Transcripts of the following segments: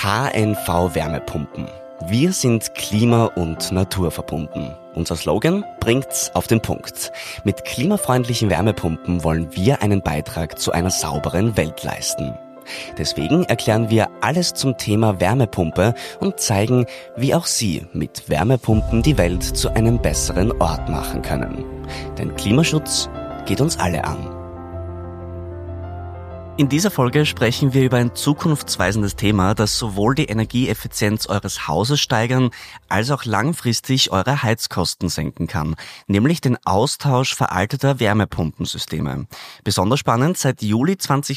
KNV Wärmepumpen. Wir sind klima- und naturverbunden. Unser Slogan bringt's auf den Punkt. Mit klimafreundlichen Wärmepumpen wollen wir einen Beitrag zu einer sauberen Welt leisten. Deswegen erklären wir alles zum Thema Wärmepumpe und zeigen, wie auch Sie mit Wärmepumpen die Welt zu einem besseren Ort machen können. Denn Klimaschutz geht uns alle an. In dieser Folge sprechen wir über ein zukunftsweisendes Thema, das sowohl die Energieeffizienz eures Hauses steigern, als auch langfristig eure Heizkosten senken kann, nämlich den Austausch veralteter Wärmepumpensysteme. Besonders spannend, seit Juli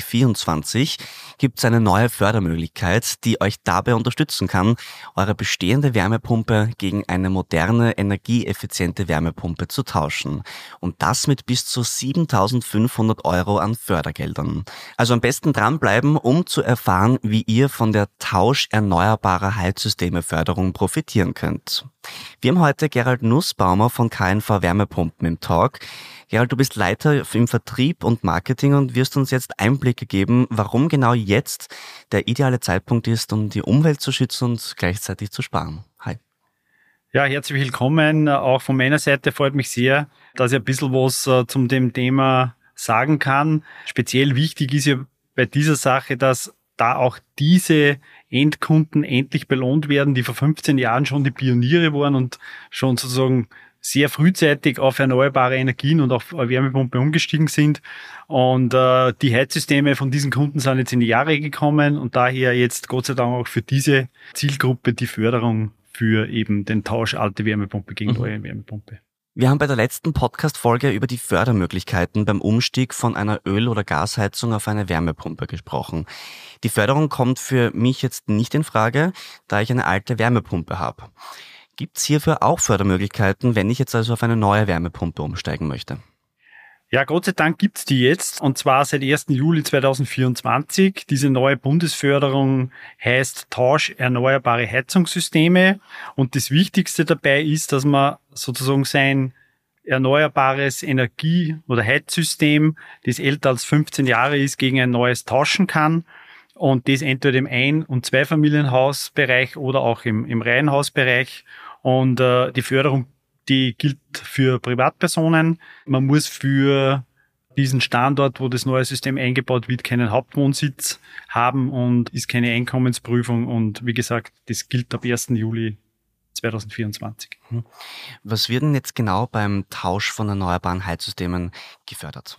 2024 gibt es eine neue Fördermöglichkeit, die euch dabei unterstützen kann, eure bestehende Wärmepumpe gegen eine moderne, energieeffiziente Wärmepumpe zu tauschen. Und das mit bis zu 7.500 € an Fördergeldern. Also am besten dranbleiben, um zu erfahren, wie ihr von der Tausch erneuerbarer Heizsysteme-Förderung profitieren könnt. Wir haben heute Gerald Nussbaumer von KNV Wärmepumpen im Talk. Gerald, du bist Leiter im Vertrieb und Marketing und wirst uns jetzt Einblicke geben, warum genau jetzt der ideale Zeitpunkt ist, um die Umwelt zu schützen und gleichzeitig zu sparen. Hi. Ja, herzlich willkommen. Auch von meiner Seite freut mich sehr, dass ich ein bisschen was zum dem Thema sagen kann. Speziell wichtig ist ja bei dieser Sache, dass da auch diese Endkunden endlich belohnt werden, die vor 15 Jahren schon die Pioniere waren und schon sozusagen sehr frühzeitig auf erneuerbare Energien und auf Wärmepumpe umgestiegen sind. Und die Heizsysteme von diesen Kunden sind jetzt in die Jahre gekommen und daher jetzt Gott sei Dank auch für diese Zielgruppe die Förderung für eben den Tausch alte Wärmepumpe gegen neue Wärmepumpe. Wir haben bei der letzten Podcast-Folge über die Fördermöglichkeiten beim Umstieg von einer Öl- oder Gasheizung auf eine Wärmepumpe gesprochen. Die Förderung kommt für mich jetzt nicht in Frage, da ich eine alte Wärmepumpe habe. Gibt es hierfür auch Fördermöglichkeiten, wenn ich jetzt also auf eine neue Wärmepumpe umsteigen möchte? Ja, Gott sei Dank gibt's die jetzt, und zwar seit 1. Juli 2024. Diese neue Bundesförderung heißt Tausch erneuerbare Heizungssysteme. Und das Wichtigste dabei ist, dass man sozusagen sein erneuerbares Energie- oder Heizsystem, das älter als 15 Jahre ist, gegen ein neues tauschen kann. Und das entweder im Ein- und Zweifamilienhausbereich oder auch im Reihenhausbereich. Und die Förderung, die gilt für Privatpersonen. Man muss für diesen Standort, wo das neue System eingebaut wird, keinen Hauptwohnsitz haben und ist keine Einkommensprüfung. Und wie gesagt, das gilt ab 1. Juli 2024. Was wird denn jetzt genau beim Tausch von erneuerbaren Heizsystemen gefördert?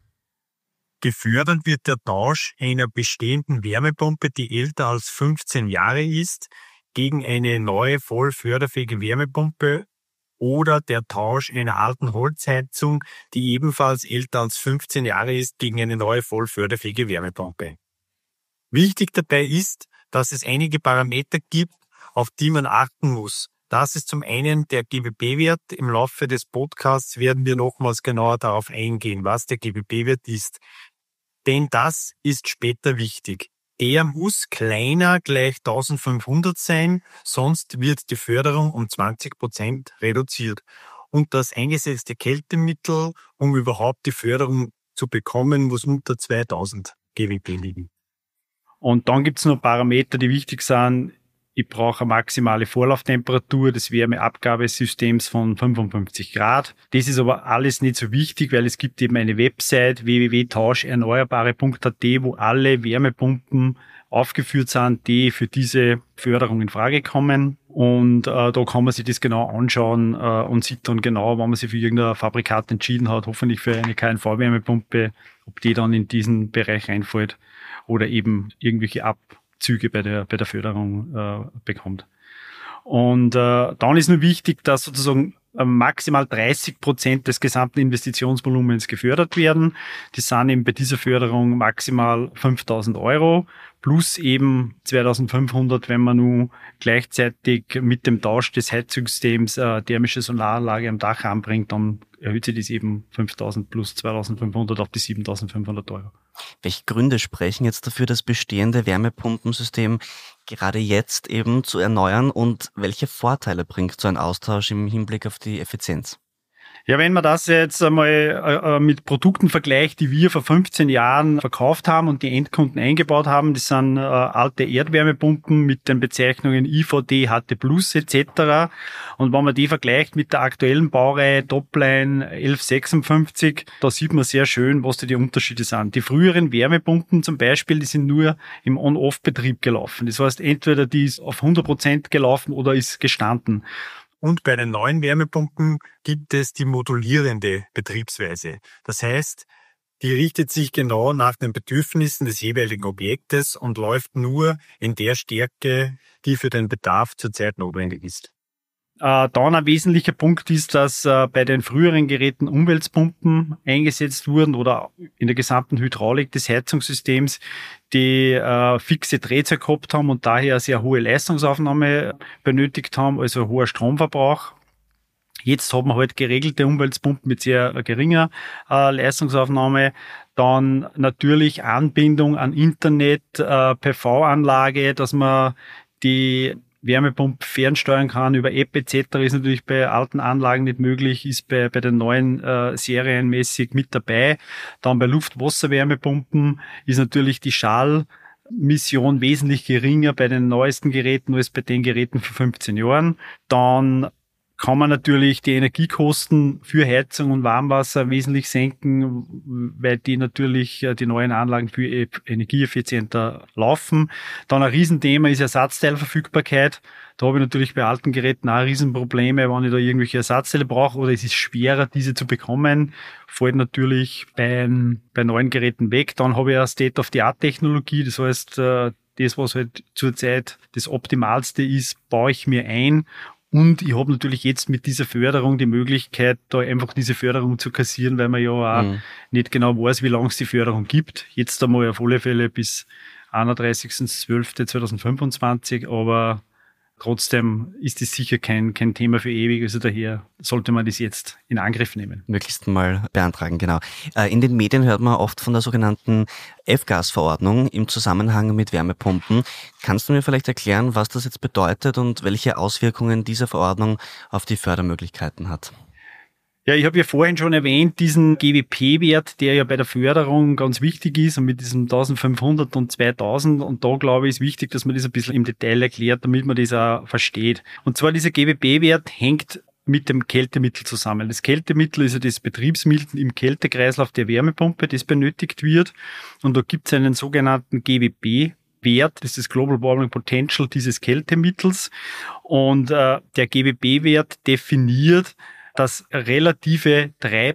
Gefördert wird der Tausch einer bestehenden Wärmepumpe, die älter als 15 Jahre ist, gegen eine neue voll förderfähige Wärmepumpe oder der Tausch einer alten Holzheizung, die ebenfalls älter als 15 Jahre ist, gegen eine neue voll förderfähige Wärmepumpe. Wichtig dabei ist, dass es einige Parameter gibt, auf die man achten muss. Das ist zum einen der GWP-Wert. Im Laufe des Podcasts werden wir nochmals genauer darauf eingehen, was der GWP-Wert ist. Denn das ist später wichtig. Der muss kleiner gleich 1500 sein, sonst wird die Förderung um 20% reduziert. Und das eingesetzte Kältemittel, um überhaupt die Förderung zu bekommen, muss unter 2000 GWP liegen. Und dann gibt's noch Parameter, die wichtig sind. Ich brauche eine maximale Vorlauftemperatur des Wärmeabgabesystems von 55 Grad. Das ist aber alles nicht so wichtig, weil es gibt eben eine Website www.tauscherneuerbare.at, wo alle Wärmepumpen aufgeführt sind, die für diese Förderung in Frage kommen. Und da kann man sich das genau anschauen und sieht dann genau, wenn man sich für irgendein Fabrikat entschieden hat, hoffentlich für eine KNV-Wärmepumpe, ob die dann in diesen Bereich reinfällt oder eben irgendwelche Abzüge bei der Förderung bekommt. Und dann ist nur wichtig, dass sozusagen maximal 30% des gesamten Investitionsvolumens gefördert werden. Das sind eben bei dieser Förderung maximal 5.000 € plus eben 2.500, wenn man nun gleichzeitig mit dem Tausch des Heizsystems thermische Solaranlage am Dach anbringt, dann erhöht sich das eben 5.000 plus 2.500 auf die 7.500 €. Welche Gründe sprechen jetzt dafür, das bestehende Wärmepumpensystem gerade jetzt eben zu erneuern und welche Vorteile bringt so ein Austausch im Hinblick auf die Effizienz? Ja, wenn man das jetzt einmal mit Produkten vergleicht, die wir vor 15 Jahren verkauft haben und die Endkunden eingebaut haben, das sind alte Erdwärmepumpen mit den Bezeichnungen IVD, HT Plus etc. Und wenn man die vergleicht mit der aktuellen Baureihe Topline 1156, da sieht man sehr schön, was da die Unterschiede sind. Die früheren Wärmepumpen zum Beispiel, die sind nur im On-Off-Betrieb gelaufen. Das heißt, entweder die ist auf 100% gelaufen oder ist gestanden. Und bei den neuen Wärmepumpen gibt es die modulierende Betriebsweise. Das heißt, die richtet sich genau nach den Bedürfnissen des jeweiligen Objektes und läuft nur in der Stärke, die für den Bedarf zurzeit notwendig ist. Dann ein wesentlicher Punkt ist, dass bei den früheren Geräten Umweltpumpen eingesetzt wurden oder in der gesamten Hydraulik des Heizungssystems, die fixe Drehzahl gehabt haben und daher eine sehr hohe Leistungsaufnahme benötigt haben, also ein hoher Stromverbrauch. Jetzt haben wir halt geregelte Umweltpumpen mit sehr geringer Leistungsaufnahme. Dann natürlich Anbindung an Internet, PV-Anlage, dass man die Wärmepumpe fernsteuern kann über App etc. ist natürlich bei alten Anlagen nicht möglich, ist bei den neuen serienmäßig mit dabei. Dann bei Luft-Wasser-Wärmepumpen ist natürlich die Schallmission wesentlich geringer bei den neuesten Geräten als bei den Geräten vor 15 Jahren. Dann kann man natürlich die Energiekosten für Heizung und Warmwasser wesentlich senken, weil die natürlich die neuen Anlagen viel energieeffizienter laufen. Dann ein Riesenthema ist Ersatzteilverfügbarkeit. Da habe ich natürlich bei alten Geräten auch Riesenprobleme, wenn ich da irgendwelche Ersatzteile brauche oder es ist schwerer, diese zu bekommen. Fällt natürlich bei neuen Geräten weg. Dann habe ich eine State-of-the-Art-Technologie, das heißt, das, was halt zurzeit das Optimalste ist, baue ich mir ein. Und ich habe natürlich jetzt mit dieser Förderung die Möglichkeit, da einfach diese Förderung zu kassieren, weil man ja auch nicht genau weiß, wie lange es die Förderung gibt. Jetzt einmal auf alle Fälle bis 31.12.2025, aber trotzdem ist es sicher kein Thema für ewig, also daher sollte man das jetzt in Angriff nehmen. Möglichst mal beantragen, genau. In den Medien hört man oft von der sogenannten F-Gas-Verordnung im Zusammenhang mit Wärmepumpen. Kannst du mir vielleicht erklären, was das jetzt bedeutet und welche Auswirkungen diese Verordnung auf die Fördermöglichkeiten hat? Ja, ich habe ja vorhin schon erwähnt, diesen GWP-Wert, der ja bei der Förderung ganz wichtig ist und mit diesem 1500 und 2000. Und da glaube ich, ist wichtig, dass man das ein bisschen im Detail erklärt, damit man das auch versteht. Und zwar dieser GWP-Wert hängt mit dem Kältemittel zusammen. Das Kältemittel ist ja das Betriebsmittel im Kältekreislauf der Wärmepumpe, das benötigt wird. Und da gibt es einen sogenannten GWP-Wert, das ist das Global Warming Potential dieses Kältemittels. Und der GWP-Wert definiert das relative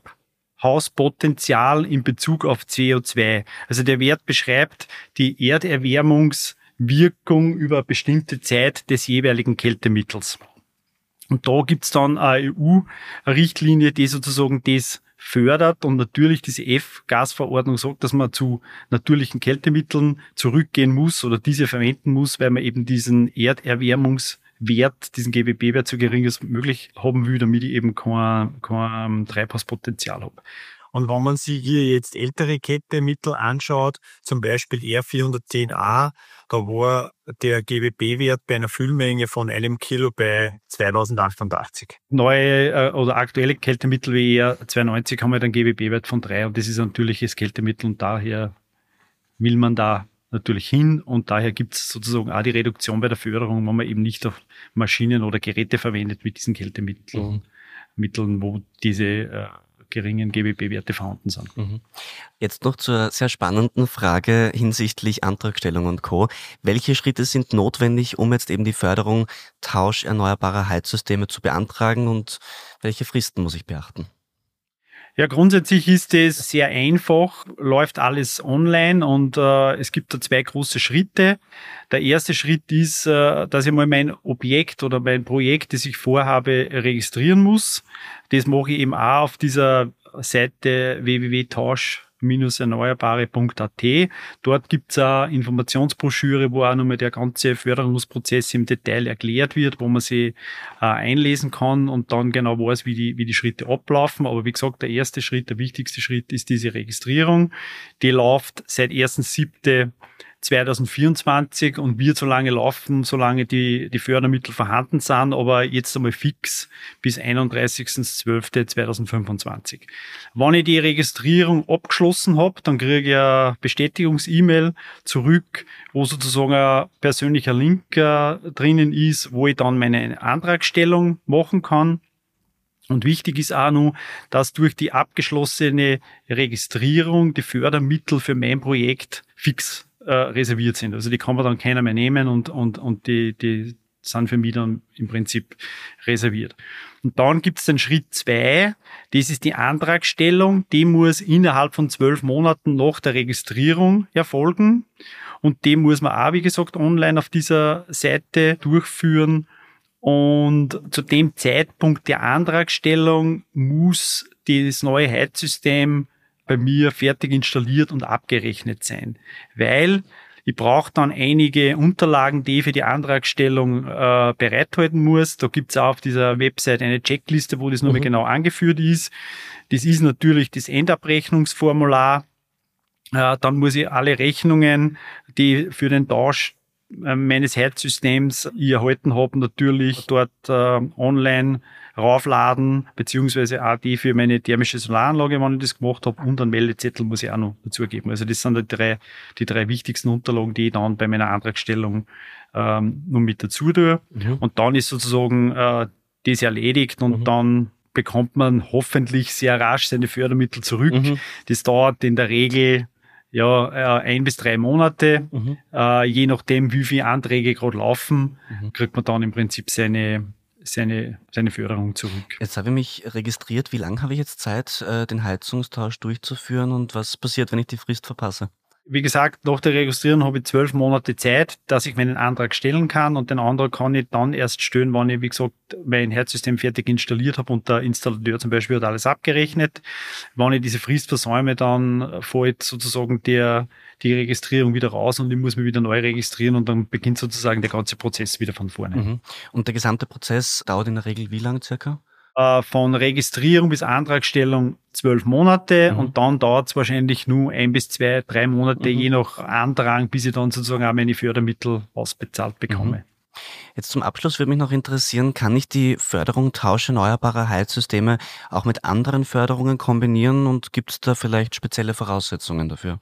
Treibhauspotenzial in Bezug auf CO2. Also der Wert beschreibt die Erderwärmungswirkung über eine bestimmte Zeit des jeweiligen Kältemittels. Und da gibt's dann eine EU-Richtlinie, die sozusagen das fördert und natürlich diese F-Gas-Verordnung sagt, dass man zu natürlichen Kältemitteln zurückgehen muss oder diese verwenden muss, weil man eben diesen Erderwärmungswert, diesen GWP-Wert so gering als möglich haben will, damit ich eben kein Treibhauspotenzial habe. Und wenn man sich hier jetzt ältere Kältemittel anschaut, zum Beispiel R410A, da war der GWP-Wert bei einer Füllmenge von 1 Kilo bei 2088. Neue oder aktuelle Kältemittel wie R92 haben halt einen GWP-Wert von 3 und das ist ein natürliches Kältemittel und daher will man da natürlich hin und daher gibt es sozusagen auch die Reduktion bei der Förderung, wenn man eben nicht auf Maschinen oder Geräte verwendet mit diesen Kältemitteln, wo diese geringen GWP-Werte vorhanden sind. Jetzt noch zur sehr spannenden Frage hinsichtlich Antragstellung und Co. Welche Schritte sind notwendig, um jetzt eben die Förderung Tausch erneuerbarer Heizsysteme zu beantragen und welche Fristen muss ich beachten? Ja, grundsätzlich ist es sehr einfach, läuft alles online und es gibt da 2 große Schritte. Der erste Schritt ist, dass ich mal mein Objekt oder mein Projekt, das ich vorhabe, registrieren muss. Das mache ich eben auch auf dieser Seite www.tausch-erneuerbare.at. Dort gibt's eine Informationsbroschüre, wo auch nochmal der ganze Förderungsprozess im Detail erklärt wird, wo man sich einlesen kann und dann genau weiß, wie die Schritte ablaufen. Aber wie gesagt, der erste Schritt, der wichtigste Schritt ist diese Registrierung. Die läuft seit 1.7. 2024 und wird so lange laufen, solange die Fördermittel vorhanden sind, aber jetzt einmal fix bis 31.12.2025. Wenn ich die Registrierung abgeschlossen habe, dann kriege ich eine Bestätigungs-E-Mail zurück, wo sozusagen ein persönlicher Link drinnen ist, wo ich dann meine Antragstellung machen kann. Und wichtig ist auch noch, dass durch die abgeschlossene Registrierung die Fördermittel für mein Projekt fix reserviert sind. Also die kann man dann keiner mehr nehmen und die sind für mich dann im Prinzip reserviert. Und dann gibt es den Schritt 2, das ist die Antragstellung, die muss innerhalb von 12 Monaten nach der Registrierung erfolgen und die muss man auch, wie gesagt, online auf dieser Seite durchführen. Und zu dem Zeitpunkt der Antragstellung muss das neue Heizsystem bei mir fertig installiert und abgerechnet sein. Weil ich brauche dann einige Unterlagen, die ich für die Antragstellung bereithalten muss. Da gibt's auch auf dieser Website eine Checkliste, wo das nochmal genau angeführt ist. Das ist natürlich das Endabrechnungsformular. Dann muss ich alle Rechnungen, die für den Tausch meines Heizsystems ich erhalten habe, natürlich dort online raufladen, beziehungsweise auch die für meine thermische Solaranlage, wenn ich das gemacht habe, und einen Meldezettel muss ich auch noch dazugeben. Also das sind die drei wichtigsten Unterlagen, die ich dann bei meiner Antragstellung noch mit dazu tue. Und dann ist sozusagen das erledigt und dann bekommt man hoffentlich sehr rasch seine Fördermittel zurück. Das dauert in der Regel 1 bis 3 Monate. Je nachdem, wie viele Anträge gerade laufen, kriegt man dann im Prinzip seine Förderung zurück. Jetzt habe ich mich registriert. Wie lange habe ich jetzt Zeit, den Heizungstausch durchzuführen und was passiert, wenn ich die Frist verpasse? Wie gesagt, nach der Registrierung habe ich 12 Monate Zeit, dass ich meinen Antrag stellen kann, und den Antrag kann ich dann erst stellen, wenn ich, wie gesagt, mein Heizsystem fertig installiert habe und der Installateur zum Beispiel hat alles abgerechnet. Wenn ich diese Frist versäume, dann fällt sozusagen die Registrierung wieder raus und ich muss mich wieder neu registrieren und dann beginnt sozusagen der ganze Prozess wieder von vorne. Und der gesamte Prozess dauert in der Regel wie lange circa? Von Registrierung bis Antragstellung 12 Monate und dann dauert es wahrscheinlich nur 1 bis 2, 3 Monate, je nach Antrag, bis ich dann sozusagen auch meine Fördermittel ausbezahlt bekomme. Jetzt zum Abschluss würde mich noch interessieren, kann ich die Förderung Tausch erneuerbarer Heizsysteme auch mit anderen Förderungen kombinieren und gibt es da vielleicht spezielle Voraussetzungen dafür?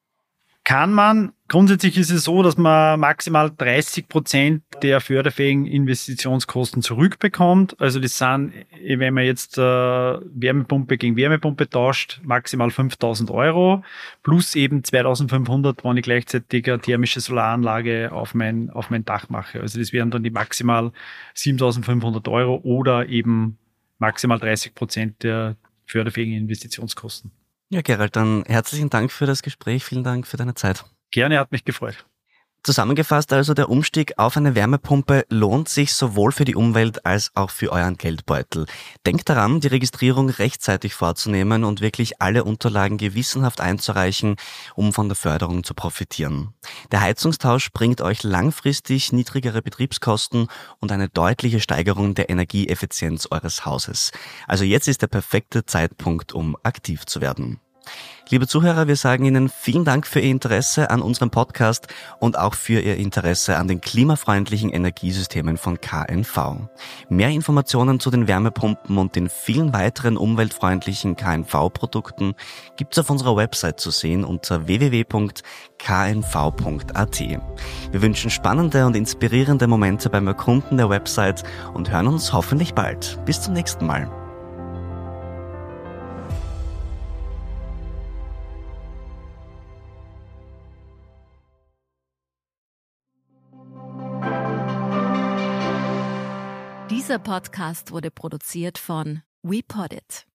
Kann man. Grundsätzlich ist es so, dass man maximal 30% der förderfähigen Investitionskosten zurückbekommt. Also das sind, wenn man jetzt Wärmepumpe gegen Wärmepumpe tauscht, maximal 5.000 € plus eben 2.500, wenn ich gleichzeitig eine thermische Solaranlage auf mein Dach mache. Also das wären dann die maximal 7.500 € oder eben maximal 30% der förderfähigen Investitionskosten. Ja, Gerald, dann herzlichen Dank für das Gespräch. Vielen Dank für deine Zeit. Gerne, hat mich gefreut. Zusammengefasst also, der Umstieg auf eine Wärmepumpe lohnt sich sowohl für die Umwelt als auch für euren Geldbeutel. Denkt daran, die Registrierung rechtzeitig vorzunehmen und wirklich alle Unterlagen gewissenhaft einzureichen, um von der Förderung zu profitieren. Der Heizungstausch bringt euch langfristig niedrigere Betriebskosten und eine deutliche Steigerung der Energieeffizienz eures Hauses. Also jetzt ist der perfekte Zeitpunkt, um aktiv zu werden. Liebe Zuhörer, wir sagen Ihnen vielen Dank für Ihr Interesse an unserem Podcast und auch für Ihr Interesse an den klimafreundlichen Energiesystemen von KNV. Mehr Informationen zu den Wärmepumpen und den vielen weiteren umweltfreundlichen KNV-Produkten gibt's auf unserer Website zu sehen unter www.knv.at. Wir wünschen spannende und inspirierende Momente beim Erkunden der Website und hören uns hoffentlich bald. Bis zum nächsten Mal. Dieser Podcast wurde produziert von WePoddit.